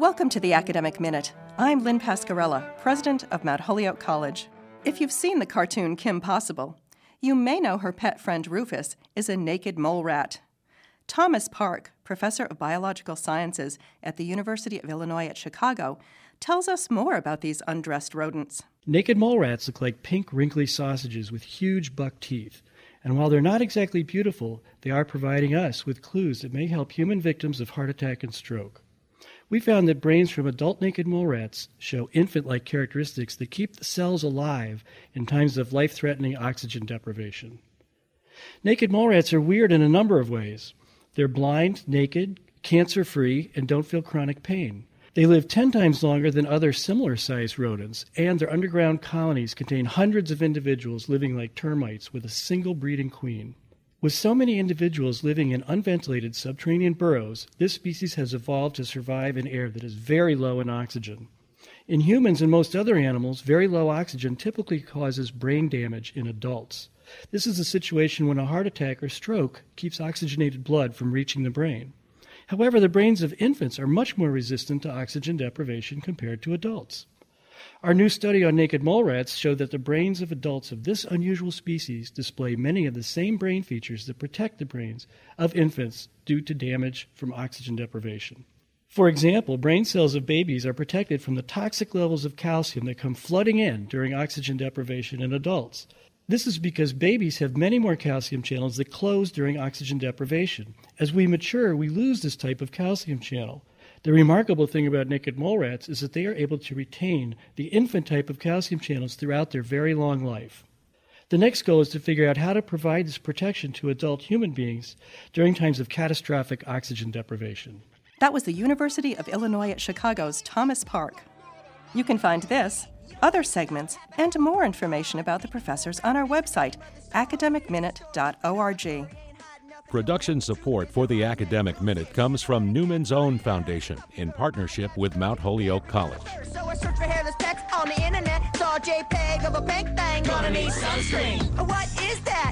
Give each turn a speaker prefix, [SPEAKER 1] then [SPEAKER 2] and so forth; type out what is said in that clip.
[SPEAKER 1] Welcome to the Academic Minute. I'm Lynn Pascarella, president of Mount Holyoke College. If you've seen the cartoon Kim Possible, you may know her pet friend Rufus is a naked mole rat. Thomas Park, professor of biological sciences at the University of Illinois at Chicago, tells us more about these undressed rodents.
[SPEAKER 2] Naked mole rats look like pink, wrinkly sausages with huge buck teeth. And while they're not exactly beautiful, they are providing us with clues that may help human victims of heart attack and stroke. We found that brains from adult naked mole rats show infant-like characteristics that keep the cells alive in times of life-threatening oxygen deprivation. Naked mole rats are weird in a number of ways. They're blind, naked, cancer-free, and don't feel chronic pain. They live 10 times longer than other similar-sized rodents, and their underground colonies contain hundreds of individuals living like termites with a single breeding queen. With so many individuals living in unventilated subterranean burrows, this species has evolved to survive in air that is very low in oxygen. In humans and most other animals, very low oxygen typically causes brain damage in adults. This is a situation when a heart attack or stroke keeps oxygenated blood from reaching the brain. However, the brains of infants are much more resistant to oxygen deprivation compared to adults. Our new study on naked mole rats showed that the brains of adults of this unusual species display many of the same brain features that protect the brains of infants due to damage from oxygen deprivation. For example, brain cells of babies are protected from the toxic levels of calcium that come flooding in during oxygen deprivation in adults. This is because babies have many more calcium channels that close during oxygen deprivation. As we mature, we lose this type of calcium channel. The remarkable thing about naked mole rats is that they are able to retain the infant type of calcium channels throughout their very long life. The next goal is to figure out how to provide this protection to adult human beings during times of catastrophic oxygen deprivation.
[SPEAKER 1] That was the University of Illinois at Chicago's Thomas Park. You can find this, other segments, and more information about the professors on our website, academicminute.org.
[SPEAKER 3] Production support for the Academic Minute comes from Newman's Own Foundation in partnership with Mount Holyoke College.
[SPEAKER 4] So I searched for hairless pecs on the internet, saw a JPEG of a pink thing. Gonna need sunscreen. What is that?